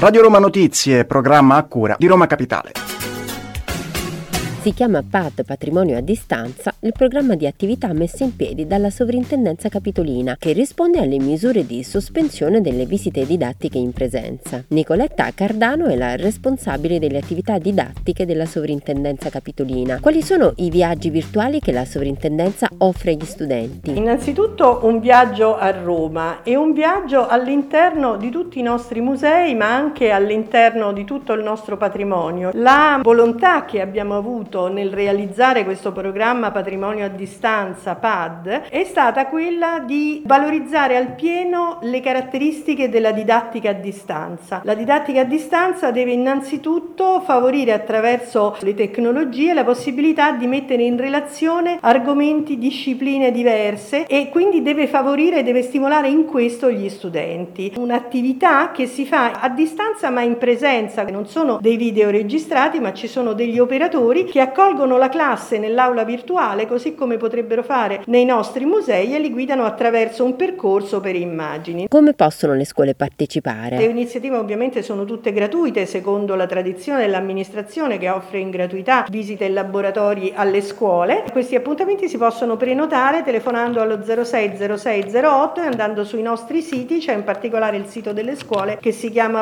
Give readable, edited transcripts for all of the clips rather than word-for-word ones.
Radio Roma Notizie, programma a cura di Roma Capitale. Si chiama PAD Patrimonio a Distanza, il programma di attività messo in piedi dalla Sovrintendenza Capitolina, che risponde alle misure di sospensione delle visite didattiche in presenza. Nicoletta Cardano è la responsabile delle attività didattiche della Sovrintendenza Capitolina. Quali sono i viaggi virtuali che la Sovrintendenza offre agli studenti? Innanzitutto un viaggio a Roma e un viaggio all'interno di tutti i nostri musei, ma anche all'interno di tutto il nostro patrimonio. La volontà che abbiamo avuto nel realizzare questo programma Patrimonio a Distanza PAD è stata quella di valorizzare al pieno le caratteristiche della didattica a distanza. La didattica a distanza deve innanzitutto favorire attraverso le tecnologie la possibilità di mettere in relazione argomenti, discipline diverse e quindi deve favorire e deve stimolare in questo gli studenti. Un'attività che si fa a distanza ma in presenza, non sono dei video registrati ma ci sono degli operatori che accolgono la classe nell'aula virtuale così come potrebbero fare nei nostri musei e li guidano attraverso un percorso per immagini. Come possono le scuole partecipare? Le iniziative ovviamente sono tutte gratuite secondo la tradizione dell'amministrazione che offre in gratuità visite e laboratori alle scuole. Questi appuntamenti si possono prenotare telefonando allo 060608 e andando sui nostri siti, c'è in particolare il sito delle scuole che si chiama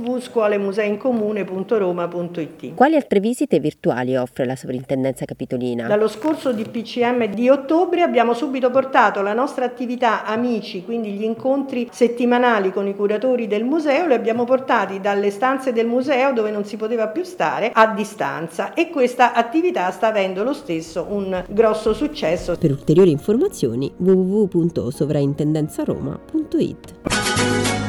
www.scuolemuseincomune.roma.it. Quali altre visite virtuali offre la Sovrintendenza Capitolina? Dallo scorso DPCM di ottobre abbiamo subito portato la nostra attività Amici, quindi gli incontri settimanali con i curatori del museo, li abbiamo portati dalle stanze del museo dove non si poteva più stare a distanza e questa attività sta avendo lo stesso un grosso successo. Per ulteriori informazioni www.sovrintendenzaroma.it.